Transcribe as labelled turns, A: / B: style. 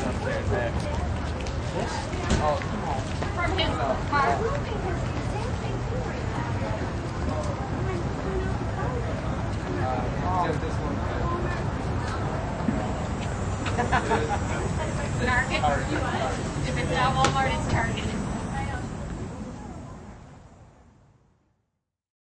A: upstairs back. This? Oh, come on.
B: From his car.
A: Just this one.
B: Target. If it's not Walmart, it's Target.